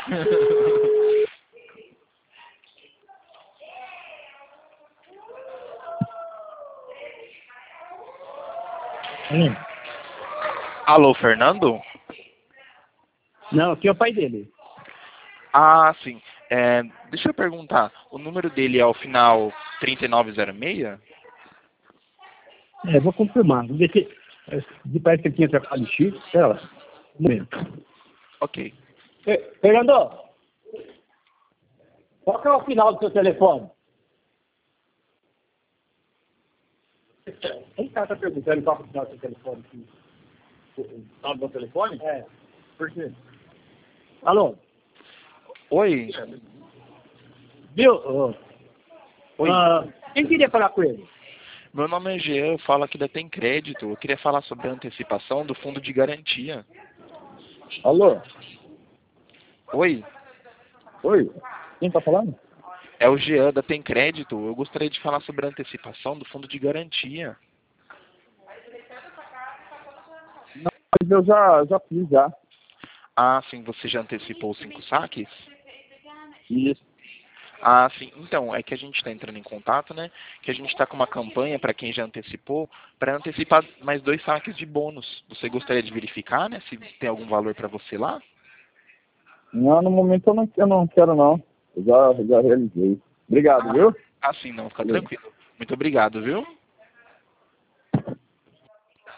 Alô, Fernando? Não, aqui é o pai dele. Ah, sim. Deixa eu perguntar, o número dele é o final 3906? Vou confirmar. Vou ver se... Parece que ele tinha trocado de chip. Espera lá. Um momento. Ok. Fernando, qual que é o final do seu telefone? Quem está perguntando qual é o final do seu telefone? O final do meu telefone? Por quê? Alô? Oi? Viu? Oi. Quem queria falar com ele? Meu nome é Jean, eu falo aqui da Tem Crédito. Eu queria falar sobre a antecipação do fundo de garantia. Alô? Oi? Oi? Quem está falando? É o Jean da Tem Crédito. Eu gostaria de falar sobre a antecipação do fundo de garantia. Mas eu já fiz já. Ah, sim, você já antecipou os 5 saques? Isso. Ah, sim. Então, é que a gente está entrando em contato, né? Que a gente está com uma campanha para quem já antecipou, para antecipar mais 2 saques de bônus. Você gostaria de verificar, né? Se tem algum valor para você lá? Não, no momento eu não quero não. Eu já realizei. Obrigado, viu? Ah, sim, não, fica tranquilo. Muito obrigado, viu?